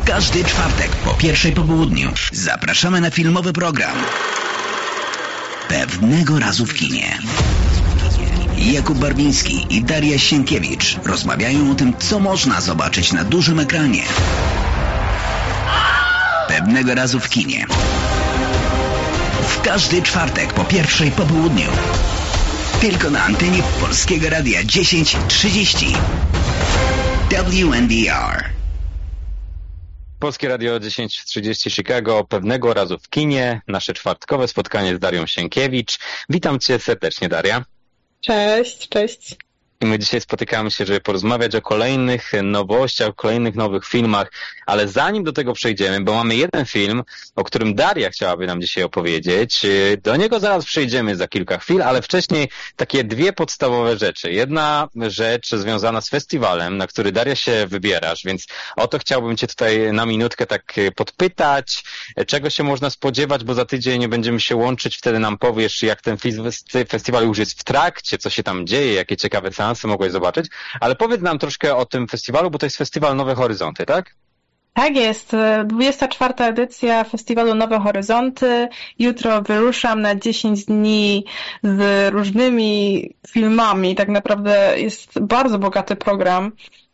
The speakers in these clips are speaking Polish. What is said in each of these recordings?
każdy czwartek po 1:00 po południu zapraszamy na filmowy program Pewnego razu w kinie. Jakub Barwiński i Daria Sienkiewicz rozmawiają o tym, co można zobaczyć na dużym ekranie. Pewnego razu w kinie. W każdy czwartek po 1:00 po południu. Tylko na antenie Polskiego Radia 1030. WNDR. Polskie Radio 1030 Chicago, Pewnego razu w kinie, nasze czwartkowe spotkanie z Darią Sienkiewicz. Witam Cię serdecznie, Daria. Cześć, cześć. I my dzisiaj spotykamy się, żeby porozmawiać o kolejnych nowościach, o kolejnych nowych filmach, ale zanim do tego przejdziemy, bo mamy jeden film, o którym Daria chciałaby nam dzisiaj opowiedzieć, do niego zaraz przejdziemy za kilka chwil, ale wcześniej takie dwie podstawowe rzeczy. Jedna rzecz związana z festiwalem, na który Daria się wybierasz, więc o to chciałbym Cię tutaj na minutkę tak podpytać, czego się można spodziewać, bo za tydzień będziemy się łączyć, wtedy nam powiesz, jak ten festiwal już jest w trakcie, co się tam dzieje, jakie ciekawe seansy mogłeś zobaczyć, ale powiedz nam troszkę o tym festiwalu, bo to jest festiwal Nowe Horyzonty, tak? Tak jest, 24. edycja festiwalu Nowe Horyzonty. Jutro wyruszam na 10 dni z różnymi filmami. Tak naprawdę jest bardzo bogaty program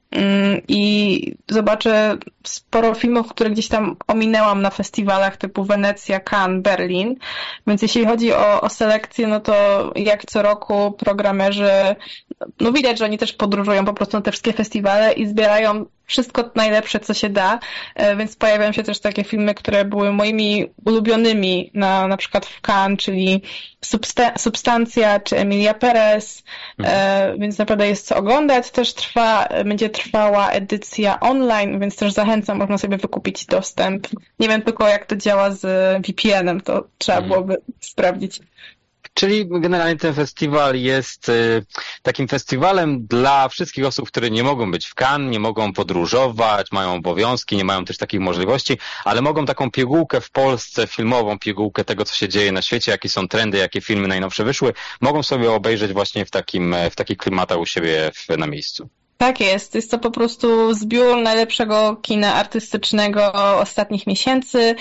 i zobaczę sporo filmów, które gdzieś tam ominęłam na festiwalach typu Wenecja, Cannes, Berlin. Więc jeśli chodzi o selekcję, no to jak co roku programerzy, no widać, że oni też podróżują po prostu na te wszystkie festiwale i zbierają wszystko najlepsze, co się da, więc pojawiają się też takie filmy, które były moimi ulubionymi na przykład w Cannes, czyli Substancja czy Emilia Perez, więc naprawdę jest co oglądać. Też będzie trwała edycja online, więc też zachęcam, można sobie wykupić dostęp. Nie wiem tylko, jak to działa z VPN-em, to trzeba byłoby sprawdzić. Czyli generalnie ten festiwal jest takim festiwalem dla wszystkich osób, które nie mogą być w Cannes, nie mogą podróżować, mają obowiązki, nie mają też takich możliwości, ale mogą taką pigułkę w Polsce, filmową pigułkę tego, co się dzieje na świecie, jakie są trendy, jakie filmy najnowsze wyszły, mogą sobie obejrzeć właśnie w takich klimatach u siebie na miejscu. Tak jest. Jest to po prostu zbiór najlepszego kina artystycznego ostatnich miesięcy.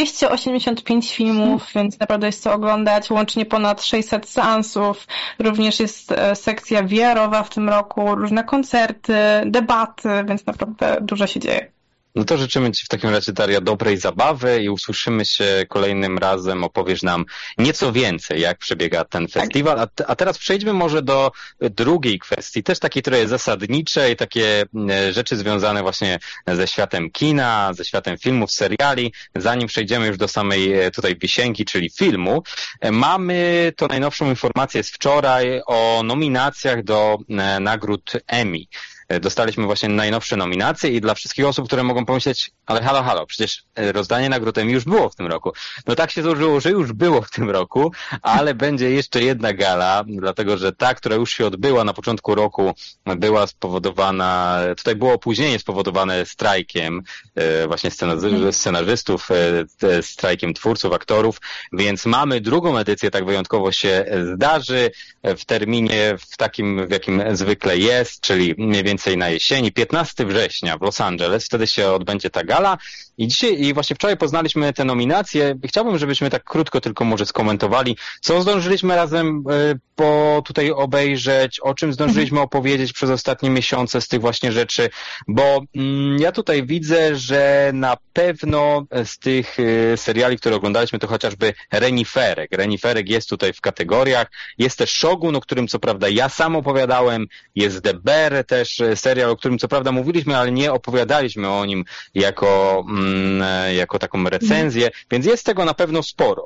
285 filmów, więc naprawdę jest co oglądać. Łącznie ponad 600 seansów. Również jest sekcja VR-owa w tym roku, różne koncerty, debaty, więc naprawdę dużo się dzieje. No to życzymy Ci w takim razie, Daria, dobrej zabawy i usłyszymy się kolejnym razem. Opowiesz nam nieco więcej, jak przebiega ten festiwal. A teraz przejdźmy może do drugiej kwestii, też takiej trochę zasadniczej, takie rzeczy związane właśnie ze światem kina, ze światem filmów, seriali. Zanim przejdziemy już do samej tutaj wisienki, czyli filmu, mamy to najnowszą informację z wczoraj o nominacjach do nagród Emmy. Dostaliśmy właśnie najnowsze nominacje i dla wszystkich osób, które mogą pomyśleć, ale halo, przecież rozdanie nagród Emmy już było w tym roku. No tak się złożyło, że już było w tym roku, ale będzie jeszcze jedna gala, dlatego że ta, która już się odbyła na początku roku, była spowodowana, tutaj było opóźnienie spowodowane strajkiem właśnie scenarzystów, strajkiem twórców, aktorów, więc mamy drugą edycję, tak wyjątkowo się zdarzy, w terminie w takim, w jakim zwykle jest, czyli mniej więcej na jesieni, 15 września w Los Angeles, wtedy się odbędzie ta gala i dzisiaj i właśnie wczoraj poznaliśmy te nominacje. Chciałbym, żebyśmy tak krótko tylko może skomentowali, co zdążyliśmy razem tutaj obejrzeć, o czym zdążyliśmy opowiedzieć przez ostatnie miesiące z tych właśnie rzeczy, bo ja tutaj widzę, że na pewno z tych seriali, które oglądaliśmy, to chociażby Reniferek jest tutaj w kategoriach, jest też Shogun, o którym co prawda ja sam opowiadałem, jest The Bear, też serial, o którym co prawda mówiliśmy, ale nie opowiadaliśmy o nim jako taką recenzję, więc jest tego na pewno sporo.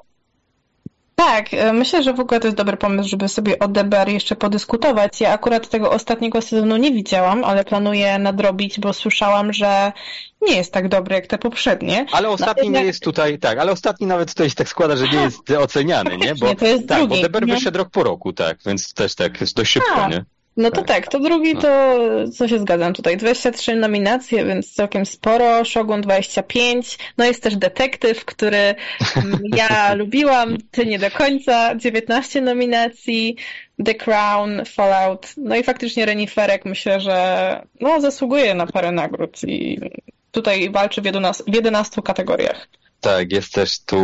Tak, myślę, że w ogóle to jest dobry pomysł, żeby sobie o DBR jeszcze podyskutować. Ja akurat tego ostatniego sezonu nie widziałam, ale planuję nadrobić, bo słyszałam, że nie jest tak dobry jak te poprzednie. Ale ostatni nie jest tutaj, tak, ale ostatni nawet tutaj się tak składa, że nie jest oceniany, nie? Bo, to jest tak, drugi, bo DBR wyszedł rok po roku, tak, więc też tak jest dość szybko, nie? No to tak, to drugi to, co się zgadzam tutaj, 23 nominacje, więc całkiem sporo, Shogun 25, no jest też Detektyw, który ja lubiłam, ty nie do końca, 19 nominacji, The Crown, Fallout, no i faktycznie Reniferek myślę, że no zasługuje na parę nagród i tutaj walczy w 11 kategoriach. Tak, jest też tu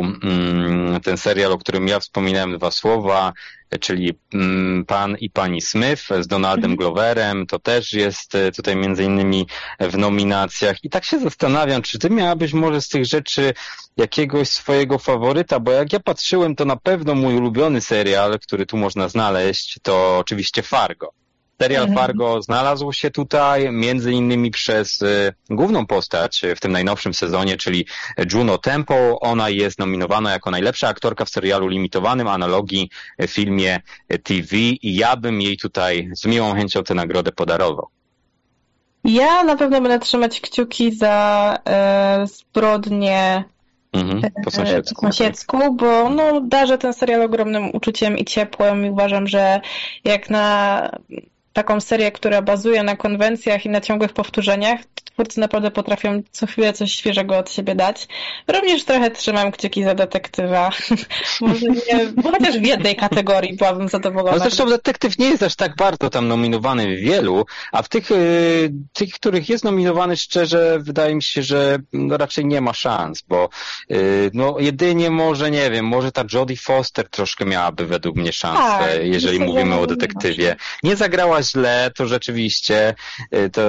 ten serial, o którym ja wspominałem 2 słowa, czyli Pan i Pani Smith z Donaldem Gloverem, to też jest tutaj między innymi w nominacjach. I tak się zastanawiam, czy ty miałabyś może z tych rzeczy jakiegoś swojego faworyta, bo jak ja patrzyłem, to na pewno mój ulubiony serial, który tu można znaleźć, to oczywiście Fargo. Serial Fargo znalazł się tutaj między innymi przez główną postać w tym najnowszym sezonie, czyli Juno Temple. Ona jest nominowana jako najlepsza aktorka w serialu limitowanym, analogii w filmie TV i ja bym jej tutaj z miłą chęcią tę nagrodę podarował. Ja na pewno będę trzymać kciuki za zbrodnię po sąsiedzku, bo no, darzę ten serial ogromnym uczuciem i ciepłem i uważam, że jak na taką serię, która bazuje na konwencjach i na ciągłych powtórzeniach, twórcy naprawdę potrafią co chwilę coś świeżego od siebie dać. Również trochę trzymam kciuki za detektywa. Może nie, bo chociaż w jednej kategorii byłabym zadowolona. No zresztą detektyw nie jest aż tak bardzo tam nominowany w wielu, a w tych, których jest nominowany, szczerze wydaje mi się, że raczej nie ma szans, bo no jedynie może, nie wiem, może ta Jodie Foster troszkę miałaby według mnie szansę, jeżeli mówimy o detektywie. Nie zagrała źle, to rzeczywiście, to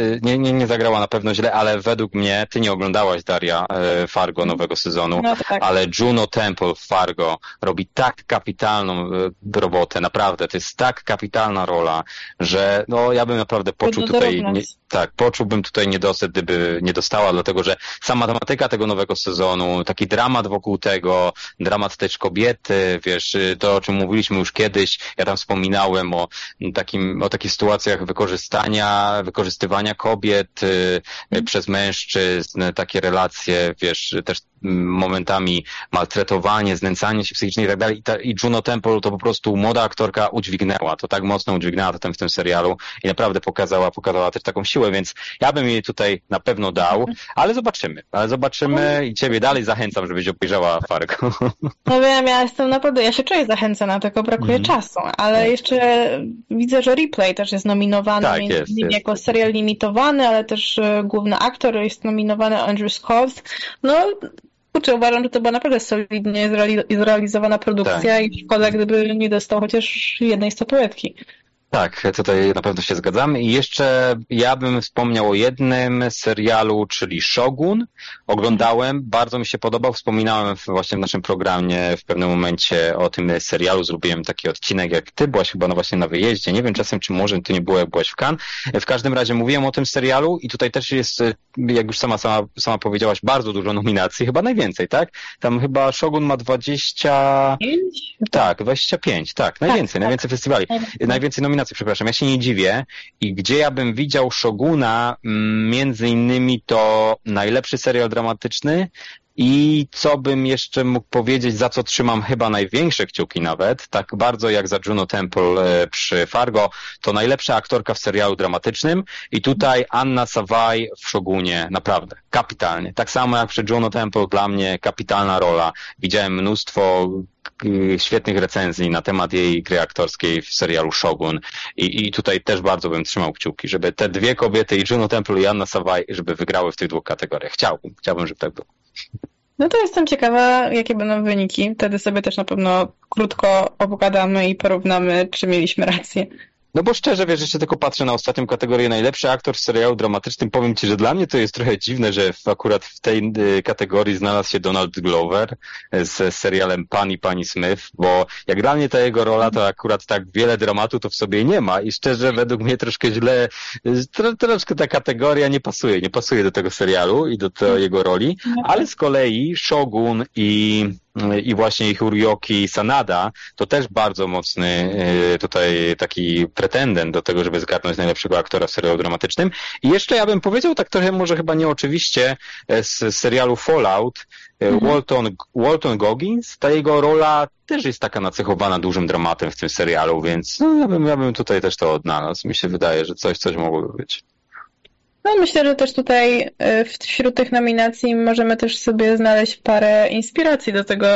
nie zagrała na pewno źle, ale według mnie, ty nie oglądałaś, Daria, Fargo nowego sezonu, no tak. Ale Juno Temple w Fargo robi tak kapitalną robotę, naprawdę, to jest tak kapitalna rola, że no ja bym naprawdę poczuł tutaj, poczułbym tutaj niedosyt, gdyby nie dostała, dlatego że sama tematyka tego nowego sezonu, taki dramat wokół tego, dramat też kobiety, wiesz, to o czym mówiliśmy już kiedyś, ja tam wspominałem o takich sytuacjach wykorzystywania kobiet przez mężczyzn, takie relacje, wiesz, też momentami maltretowanie, znęcanie się psychicznie i tak dalej. I Juno Temple to po prostu młoda aktorka udźwignęła, to tak mocno udźwignęła to w tym serialu i naprawdę pokazała też taką siłę, więc ja bym jej tutaj na pewno dał, ale zobaczymy i ciebie dalej zachęcam, żebyś obejrzała Fargo. No wiem, ja się czuję zachęcona, tylko brakuje czasu, ale jeszcze widzę, że Replay też jest nominowany, jako serial limitowany, ale też główny aktor jest nominowany Andrew Scott. No uważam, że to była naprawdę solidnie zrealizowana produkcja i szkoda, gdyby nie dostał chociaż jednej statuetki. Tak, tutaj na pewno się zgadzamy. I jeszcze ja bym wspomniał o jednym serialu, czyli Shogun. Oglądałem, bardzo mi się podobał, wspominałem właśnie w naszym programie w pewnym momencie o tym serialu, zrobiłem taki odcinek, jak ty byłaś chyba właśnie na wyjeździe, nie wiem czasem, czy może ty nie było, jak byłaś w Cannes. W każdym razie mówiłem o tym serialu i tutaj też jest, jak już sama powiedziałaś, bardzo dużo nominacji, chyba najwięcej, tak? Tam chyba Shogun ma 25? Tak, 25, tak, najwięcej festiwali, najwięcej nominacji. Przepraszam, ja się nie dziwię i gdzie ja bym widział Shoguna, między innymi to najlepszy serial dramatyczny i co bym jeszcze mógł powiedzieć, za co trzymam chyba największe kciuki nawet, tak bardzo jak za Juno Temple przy Fargo, to najlepsza aktorka w serialu dramatycznym i tutaj Anna Sawai w Shogunie, naprawdę, kapitalnie. Tak samo jak przy Juno Temple, dla mnie kapitalna rola. Widziałem mnóstwo świetnych recenzji na temat jej gry aktorskiej w serialu Shogun i tutaj też bardzo bym trzymał kciuki, żeby te dwie kobiety, i Juno Temple i Anna Sawai, żeby wygrały w tych 2 kategoriach. Chciałbym, żeby tak było. No to jestem ciekawa, jakie będą wyniki. Wtedy sobie też na pewno krótko obgadamy i porównamy, czy mieliśmy rację. No bo szczerze, wiesz, jeszcze tylko patrzę na ostatnią kategorię najlepszy aktor w serialu dramatycznym. Powiem ci, że dla mnie to jest trochę dziwne, że akurat w tej kategorii znalazł się Donald Glover z serialem Pan i Pani Smith, bo jak dla mnie ta jego rola, to akurat tak wiele dramatu to w sobie nie ma i szczerze według mnie troszkę źle, troszkę ta kategoria nie pasuje do tego serialu i do jego roli, ale z kolei Shogun i właśnie Hiroyuki Sanada to też bardzo mocny tutaj taki pretendent do tego, żeby zgarnąć najlepszego aktora w serialu dramatycznym. I jeszcze ja bym powiedział tak trochę, może chyba nieoczywiście, z serialu Fallout, Walton Goggins, ta jego rola też jest taka nacechowana dużym dramatem w tym serialu, więc no, ja bym tutaj też to odnalazł. Mi się wydaje, że coś mogłoby być. No myślę, że też tutaj wśród tych nominacji możemy też sobie znaleźć parę inspiracji do tego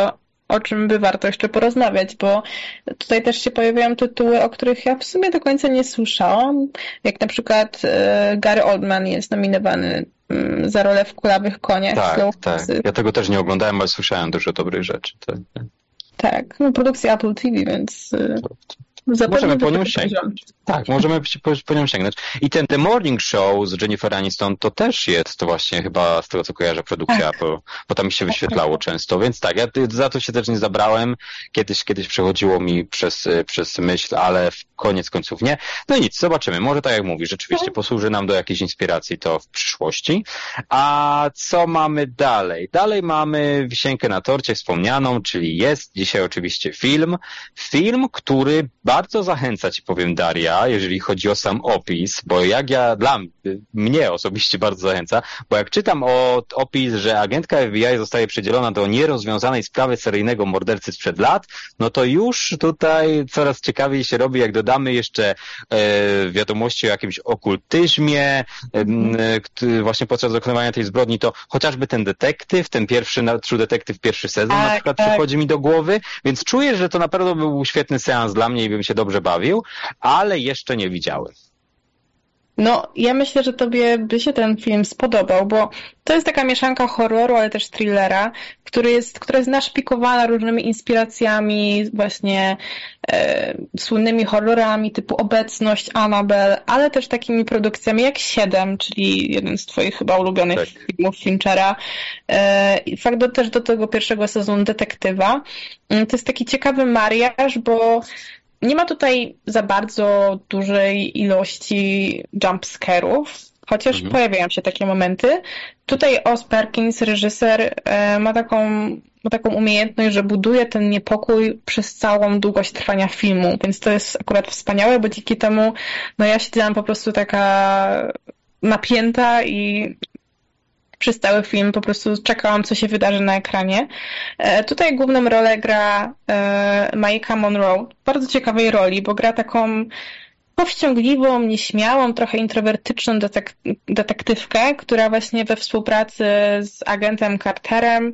o czym by warto jeszcze porozmawiać, bo tutaj też się pojawiają tytuły, o których ja w sumie do końca nie słyszałam, jak na przykład Gary Oldman jest nominowany za rolę w Kulawych koniach. Tak. Ja tego też nie oglądałem, ale słyszałem dużo dobrych rzeczy. Tak, no produkcja Apple TV, więc możemy po nią sięgnąć. Tak, możemy po nią sięgnąć. I The Morning Show z Jennifer Aniston to też jest to właśnie chyba z tego co kojarzę produkcja Apple, bo tam mi się wyświetlało często, więc tak, ja za to się też nie zabrałem. Kiedyś przechodziło mi przez myśl, ale koniec końców nie. No i nic, zobaczymy. Może tak jak mówisz, rzeczywiście posłuży nam do jakiejś inspiracji to w przyszłości. A co mamy dalej? Dalej mamy wisienkę na torcie wspomnianą, czyli jest dzisiaj oczywiście film, który bardzo zachęca ci, powiem, Daria, jeżeli chodzi o sam opis, bo mnie osobiście bardzo zachęca, bo jak czytam opis, że agentka FBI zostaje przydzielona do nierozwiązanej sprawy seryjnego mordercy sprzed lat, no to już tutaj coraz ciekawiej się robi, jak dodamy jeszcze wiadomości o jakimś okultyzmie, właśnie podczas dokonywania tej zbrodni, to chociażby ten detektyw, ten pierwszy True Detective, pierwszy sezon na przykład przychodzi mi do głowy, więc czuję, że to na pewno był świetny seans dla mnie i bym się dobrze bawił, ale jeszcze nie widziałem. No, ja myślę, że tobie by się ten film spodobał, bo to jest taka mieszanka horroru, ale też thrillera, która jest naszpikowana różnymi inspiracjami, właśnie słynnymi horrorami typu Obecność, Annabelle, ale też takimi produkcjami jak 7, czyli jeden z twoich chyba ulubionych filmów Finchera. Fakt też do tego pierwszego sezonu Detektywa. To jest taki ciekawy mariaż, bo nie ma tutaj za bardzo dużej ilości jumpscare'ów, chociaż pojawiają się takie momenty. Tutaj Oz Perkins, reżyser, ma taką umiejętność, że buduje ten niepokój przez całą długość trwania filmu, więc to jest akurat wspaniałe, bo dzięki temu ja siedziałam po prostu taka napięta i przez cały film po prostu czekałam, co się wydarzy na ekranie. Tutaj główną rolę gra Maika Monroe, w bardzo ciekawej roli, bo gra taką powściągliwą, nieśmiałą, trochę introwertyczną detektywkę, która właśnie we współpracy z agentem Carterem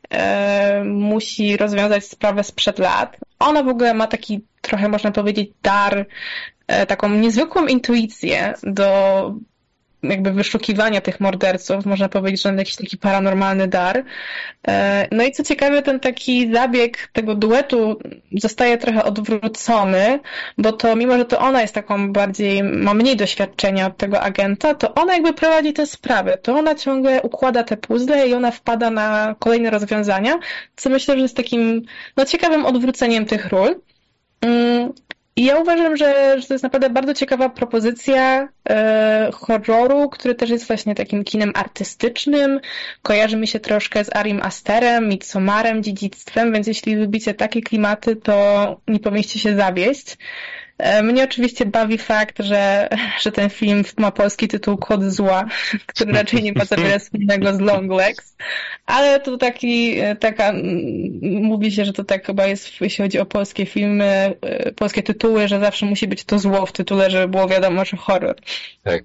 musi rozwiązać sprawę sprzed lat. Ona w ogóle ma taki trochę, można powiedzieć, dar, taką niezwykłą intuicję do jakby wyszukiwania tych morderców, można powiedzieć, że on jakiś taki paranormalny dar. No i co ciekawe, ten taki zabieg tego duetu zostaje trochę odwrócony, bo to mimo, że to ona jest taką ma mniej doświadczenia od tego agenta, to ona jakby prowadzi tę sprawę, to ona ciągle układa te puzzle i ona wpada na kolejne rozwiązania, co myślę, że jest takim ciekawym odwróceniem tych ról. I ja uważam, że to jest naprawdę bardzo ciekawa propozycja horroru, który też jest właśnie takim kinem artystycznym. Kojarzy mi się troszkę z Arim Asterem, Midsommarem, Dziedzictwem, więc jeśli lubicie takie klimaty, to nie powinniście się zawieść. Mnie oczywiście bawi fakt, że ten film ma polski tytuł Kod Zła, który raczej nie ma za wiele wspólnego z Longlegs, ale to mówi się, że to tak chyba jest, jeśli chodzi o polskie filmy, polskie tytuły, że zawsze musi być to zło w tytule, żeby było wiadomo, że horror. Tak.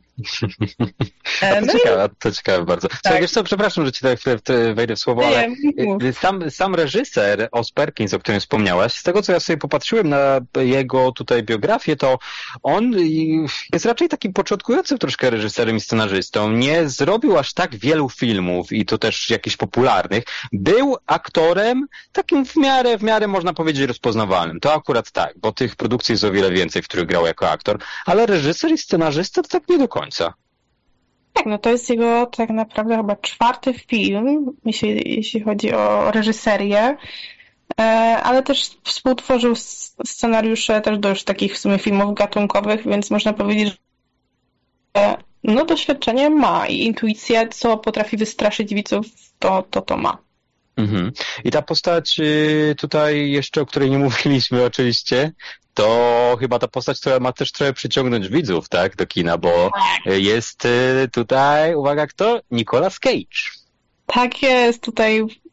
To ciekawe bardzo. Tak. Wiesz co, przepraszam, że ci tak wejdę w słowo, ale sam reżyser Oz Perkins, o którym wspomniałaś, z tego co ja sobie popatrzyłem na jego tutaj biografię, to on jest raczej takim początkującym troszkę reżyserem i scenarzystą. Nie zrobił aż tak wielu filmów i to też jakichś popularnych. Był aktorem takim w miarę można powiedzieć rozpoznawalnym. To akurat tak, bo tych produkcji jest o wiele więcej, w których grał jako aktor, ale reżyser i scenarzysta to tak nie do końca. Tak, to jest jego tak naprawdę chyba 4. film, jeśli chodzi o reżyserię, ale też współtworzył scenariusze też do już takich w sumie filmów gatunkowych, więc można powiedzieć, że doświadczenie ma i intuicja, co potrafi wystraszyć widzów, to ma. Mhm. I ta postać tutaj jeszcze, o której nie mówiliśmy oczywiście, to chyba ta postać, która ma też trochę przyciągnąć widzów, tak, do kina, bo jest tutaj, uwaga, kto? Nicolas Cage. Tak jest, tutaj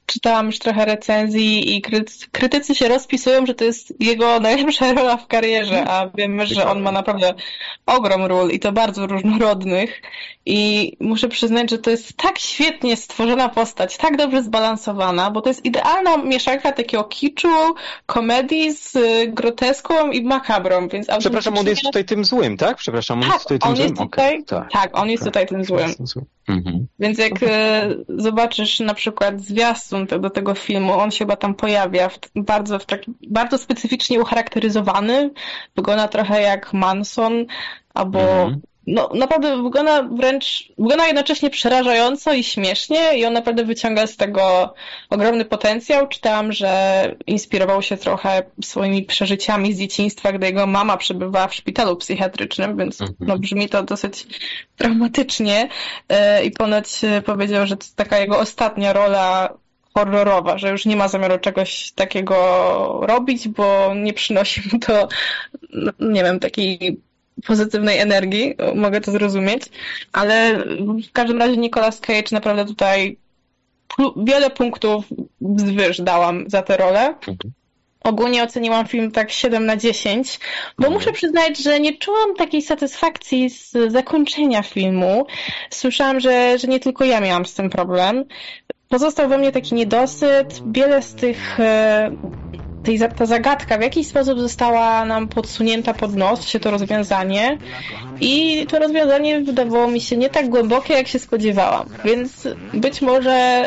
czytałam już trochę recenzji i krytycy się rozpisują, że to jest jego najlepsza rola w karierze, a wiemy, że on ma naprawdę ogrom ról i to bardzo różnorodnych i muszę przyznać, że to jest tak świetnie stworzona postać, tak dobrze zbalansowana, bo to jest idealna mieszanka takiego kiczu, komedii z groteską i makabrą, więc przepraszam, on jest tutaj tym złym, tak? Przepraszam, on jest tutaj tym złym? On jest tutaj tym złym. Mhm. Więc jak zobaczysz na przykład zwiastun do tego filmu, on się chyba tam pojawia bardzo specyficznie ucharakteryzowany. Wygląda trochę jak Manson, albo no naprawdę wygląda jednocześnie przerażająco i śmiesznie i on naprawdę wyciąga z tego ogromny potencjał. Czytałam, że inspirował się trochę swoimi przeżyciami z dzieciństwa, gdy jego mama przebywała w szpitalu psychiatrycznym, więc no, brzmi to dosyć traumatycznie i ponoć powiedział, że to taka jego ostatnia rola horrorowa, że już nie ma zamiaru czegoś takiego robić, bo nie przynosi mu to, no, nie wiem, takiej pozytywnej energii, mogę to zrozumieć, ale w każdym razie Nicolas Cage naprawdę tutaj wiele punktów wzwyż dałam za tę rolę. Ogólnie oceniłam film tak 7/10, bo muszę przyznać, że nie czułam takiej satysfakcji z zakończenia filmu. Słyszałam, że nie tylko ja miałam z tym problem. Pozostał we mnie taki niedosyt. Wiele z tych ta zagadka w jakiś sposób została nam podsunięta pod nos, to rozwiązanie i to rozwiązanie wydawało mi się nie tak głębokie, jak się spodziewałam, więc być może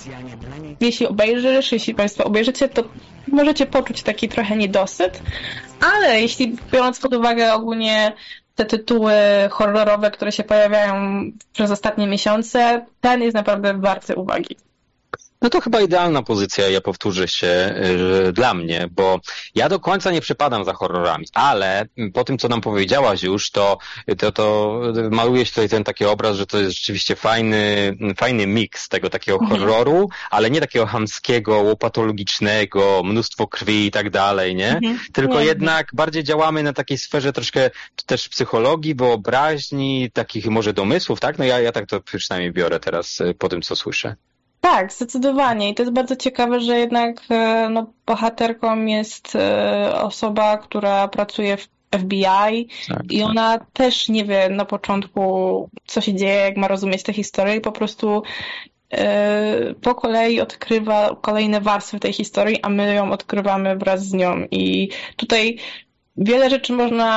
jeśli Państwo obejrzycie, to możecie poczuć taki trochę niedosyt, ale jeśli biorąc pod uwagę ogólnie te tytuły horrorowe, które się pojawiają przez ostatnie miesiące, ten jest naprawdę warty uwagi. No to chyba idealna pozycja, ja powtórzę się, dla mnie, bo ja do końca nie przepadam za horrorami, ale po tym, co nam powiedziałaś już, to maluje się tutaj ten taki obraz, że to jest rzeczywiście fajny miks tego takiego horroru, ale nie takiego chamskiego, łopatologicznego, mnóstwo krwi i tak dalej, nie? Tylko jednak bardziej działamy na takiej sferze troszkę też psychologii, wyobraźni, takich może domysłów, tak? No ja tak to przynajmniej biorę teraz po tym, co słyszę. Tak, zdecydowanie. I to jest bardzo ciekawe, że jednak no, bohaterką jest osoba, która pracuje w FBI i ona też nie wie na początku, co się dzieje, jak ma rozumieć tę historię i po prostu po kolei odkrywa kolejne warstwy tej historii, a my ją odkrywamy wraz z nią. I tutaj wiele rzeczy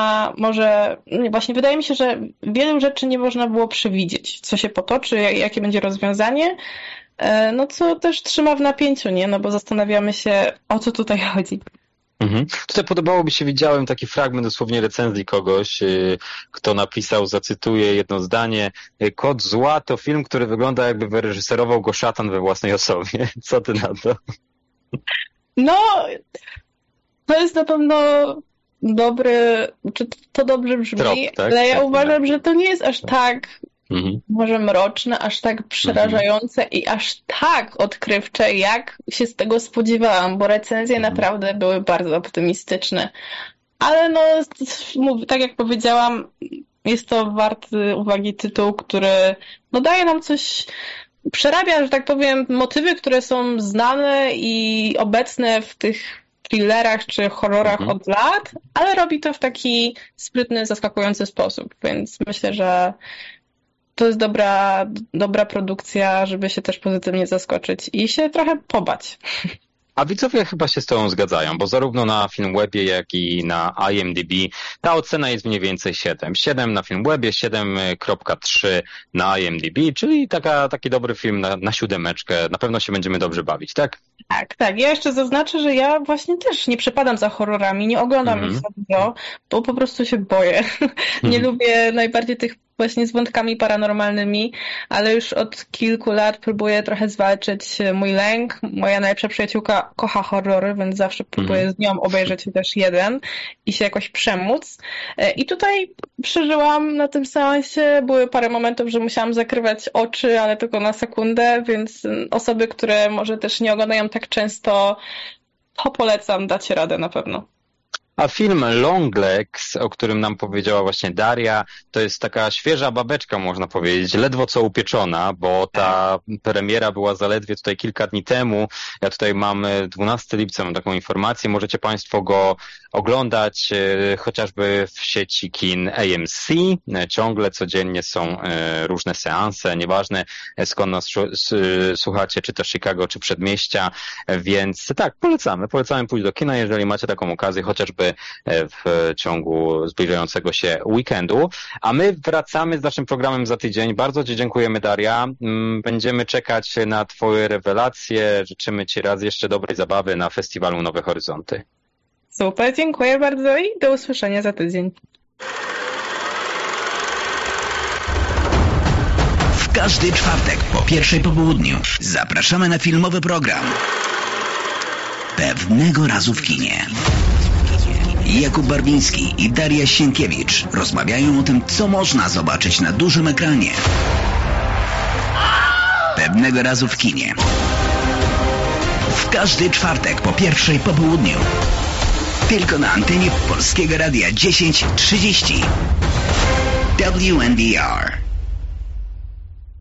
właśnie wydaje mi się, że wielu rzeczy nie można było przewidzieć, co się potoczy, jakie będzie rozwiązanie. No co też trzyma w napięciu, nie? No bo zastanawiamy się, o co tutaj chodzi. Tutaj podobałoby się, widziałem taki fragment dosłownie recenzji kogoś, kto napisał, zacytuję jedno zdanie: Kod zła to film, który wygląda, jakby wyreżyserował go szatan we własnej osobie. Co ty na to? No, to jest na pewno dobry, czy to dobrze brzmi, trop, tak? Ale ja uważam, że to nie jest aż tak może mroczne, aż tak przerażające i aż tak odkrywcze, jak się z tego spodziewałam, bo recenzje naprawdę były bardzo optymistyczne. Ale no, tak jak powiedziałam, jest to warty uwagi tytuł, który no, daje nam coś, przerabia, że tak powiem, motywy, które są znane i obecne w tych thrillerach czy horrorach od lat, ale robi to w taki sprytny, zaskakujący sposób, więc myślę, że to jest dobra produkcja, żeby się też pozytywnie zaskoczyć i się trochę pobać. A widzowie chyba się z tobą zgadzają, bo zarówno na Filmwebie, jak i na IMDb ta ocena jest mniej więcej 7. 7 na Filmwebie, 7.3 na IMDb, czyli taki dobry film na 7. Na pewno się będziemy dobrze bawić, tak? Tak. Ja jeszcze zaznaczę, że ja właśnie też nie przepadam za horrorami, nie oglądam ich za dużo, bo po prostu się boję. Nie lubię najbardziej tych właśnie z wątkami paranormalnymi, ale już od kilku lat próbuję trochę zwalczyć mój lęk. Moja najlepsza przyjaciółka kocha horrory, więc zawsze próbuję z nią obejrzeć też jeden i się jakoś przemóc. I tutaj przeżyłam na tym seansie, były parę momentów, że musiałam zakrywać oczy, ale tylko na sekundę, więc osoby, które może też nie oglądają tak często, to polecam, dacie radę na pewno. A film Longlegs, o którym nam powiedziała właśnie Daria, to jest taka świeża babeczka, można powiedzieć, ledwo co upieczona, bo ta premiera była zaledwie tutaj kilka dni temu. Ja tutaj mam 12 lipca, mam taką informację. Możecie Państwo go oglądać chociażby w sieci kin AMC. Ciągle, codziennie są różne seanse, nieważne skąd nas słuchacie, czy to Chicago, czy Przedmieścia, więc tak, polecamy pójść do kina, jeżeli macie taką okazję, chociażby w ciągu zbliżającego się weekendu. A my wracamy z naszym programem za tydzień. Bardzo Ci dziękujemy, Daria. Będziemy czekać na Twoje rewelacje. Życzymy Ci raz jeszcze dobrej zabawy na festiwalu Nowe Horyzonty. Super, dziękuję bardzo i do usłyszenia za tydzień. W każdy czwartek po 1:00 po południu zapraszamy na filmowy program Pewnego razu w kinie. Jakub Barwiński i Daria Sienkiewicz rozmawiają o tym, co można zobaczyć na dużym ekranie. Pewnego razu w kinie. W każdy czwartek po 1:00 po południu. Tylko na antenie Polskiego Radia 1030. WNDR.